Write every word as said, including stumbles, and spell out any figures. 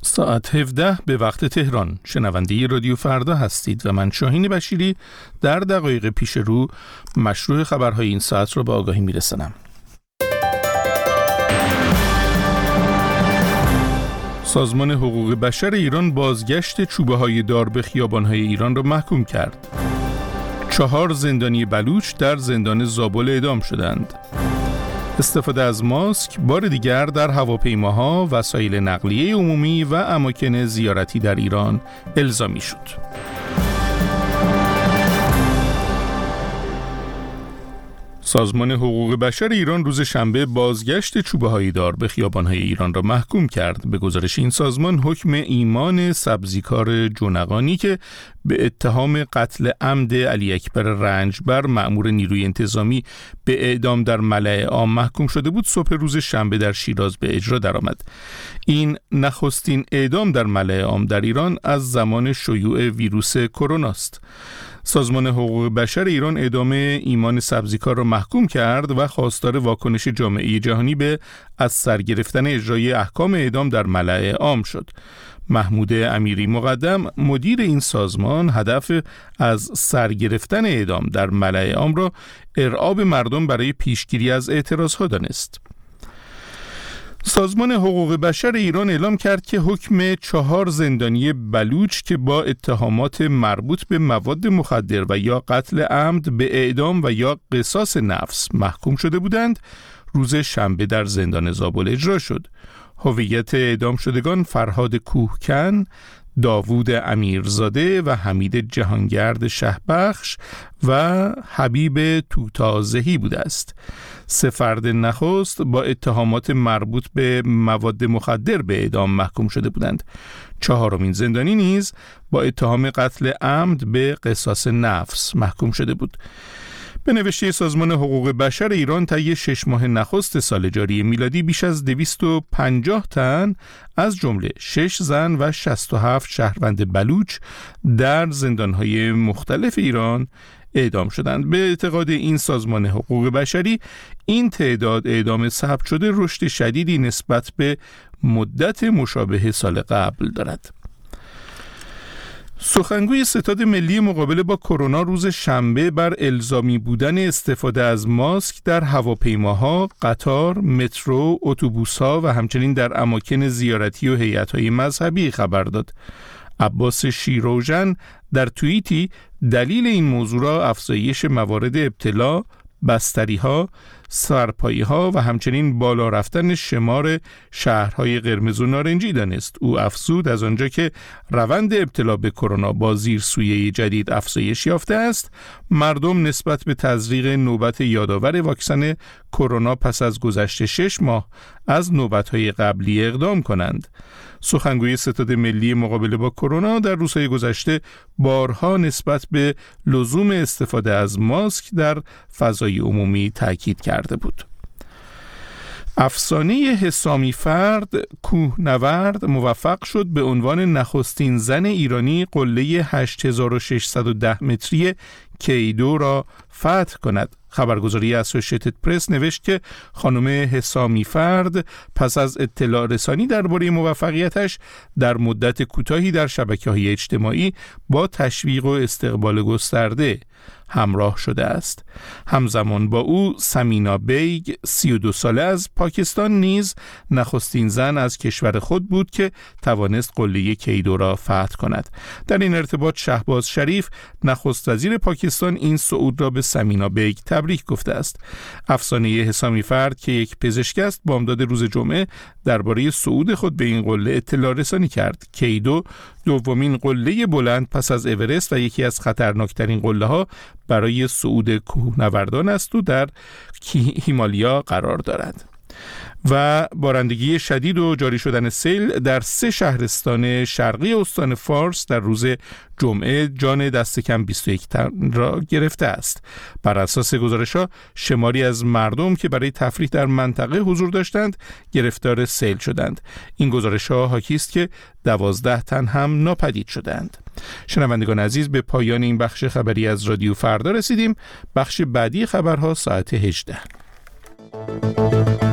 ساعت هفده به وقت تهران. شنونده رادیو فردا هستید و من شاهین بشیری در دقایق پیش رو مشروع خبرهای این ساعت را به آگاهی میرسانم. سازمان حقوق بشر ایران بازگشت چوبه‌های دار به خیابان‌های ایران را محکوم کرد. چهار زندانی بلوچ در زندان زابل اعدام شدند. استفاده از ماسک بار دیگر در هواپیماها، وسایل نقلیه عمومی و اماکن زیارتی در ایران الزامی شد. سازمان حقوق بشر ایران روز شنبه بازگشت چوبه‌های دار به خیابان‌های ایران را محکوم کرد. به گزارش این سازمان، حکم ایمان سبزیکار جونقانی که به اتهام قتل عمد علی اکبر رنجبر مأمور نیروی انتظامی به اعدام در ملأ عام محکوم شده بود، صبح روز شنبه در شیراز به اجرا درآمد. این نخستین اعدام در ملأ عام در ایران از زمان شیوع ویروس کرونا است. سازمان حقوق بشر ایران اعدام ایمان سبزیکار را محکوم کرد و خواستار واکنش جامعه جهانی به از سر گرفتن اجرای احکام اعدام در ملأ عام شد. محمود امیری مقدم، مدیر این سازمان، هدف از سر گرفتن اعدام در ملأ عام را ارعاب مردم برای پیشگیری از اعتراضها دانست. سازمان حقوق بشر ایران اعلام کرد که حکم چهار زندانی بلوچ که با اتهامات مربوط به مواد مخدر و یا قتل عمد به اعدام و یا قصاص نفس محکوم شده بودند، روز شنبه در زندان زابل اجرا شد. هویت اعدام شدگان فرهاد کوهکن، داوود امیرزاده و حمید جهانگرد شهبخش و حبیب توتازهی بوده است. سه فرد نخست با اتهامات مربوط به مواد مخدر به اعدام محکوم شده بودند. چهارمین زندانی نیز با اتهام قتل عمد به قصاص نفس محکوم شده بود. به نوشته سازمان حقوق بشر ایران، طی شش ماه نخست سال جاری میلادی بیش از دویست و پنجاه تن از جمله شش زن و شصت و هفت شهروند بلوچ در زندان‌های مختلف ایران اعدام شدند. به اعتقاد این سازمان حقوق بشری، این تعداد اعدام ثبت شده رشد شدیدی نسبت به مدت مشابه سال قبل دارد. سخنگوی ستاد ملی مقابله با کرونا روز شنبه بر الزامی بودن استفاده از ماسک در هواپیماها، قطار، مترو، اتوبوس‌ها و همچنین در اماکن زیارتی و هیئت‌های مذهبی خبر داد. عباس شیروژن در توییتی دلیل این موضوع را افزایش موارد ابتلا، بستری‌ها، سرپایی‌ها و همچنین بالا رفتن شمار شهرهای قرمز و نارنجی دانست. او افزود از آنجا که روند ابتلا به کرونا با زیرسویه جدید افزایش یافته است، مردم نسبت به تزریق نوبت یادآور واکسن کرونا پس از گذشت شش ماه از نوبت‌های قبلی اقدام کنند. سخنگوی ستاد ملی مقابله با کرونا در روزهای گذشته بارها نسبت به لزوم استفاده از ماسک در فضای عمومی تاکید کرده بود. افسانه حسامی فرد کوهنورد موفق شد به عنوان نخستین زن ایرانی قله هشت هزار و ششصد و ده متری کی دو را فتح کند. خبرگزاری اسوسییتد پرس نوشت که خانم حسامی فرد پس از اطلاع رسانی درباره موفقیتش در مدت کوتاهی در شبکه‌های اجتماعی با تشویق و استقبال گسترده همراه شده است. همزمان با او سمینا بیگ، سی و دو ساله از پاکستان، نیز نخستین زن از کشور خود بود که توانست قله کی دو را فتح کند. در این ارتباط شهباز شریف، نخست وزیر پاکستان، این صعود را به سمینا بیگ تبریک گفته است. افسانه حسامی فرد که یک پزشک است، بامداد روز جمعه درباره صعود خود به این قله اطلاع رسانی کرد. کی دو دومین قله بلند پس از اورست و یکی از خطرناکترین قله‌ها برای صعود کوهنوردان است و در هیمالیا قرار دارد. و بارندگی شدید و جاری شدن سیل در سه شهرستان شرقی استان فارس در روز جمعه جان دست کم بیست و یک تن را گرفته است. بر اساس گزارش‌ها، شماری از مردم که برای تفریح در منطقه حضور داشتند گرفتار سیل شدند. این گزارش‌ها حاکی است که دوازده تن هم ناپدید شدند. شنوندگان عزیز، به پایان این بخش خبری از رادیو فردا رسیدیم. بخش بعدی خبرها ساعت هجده.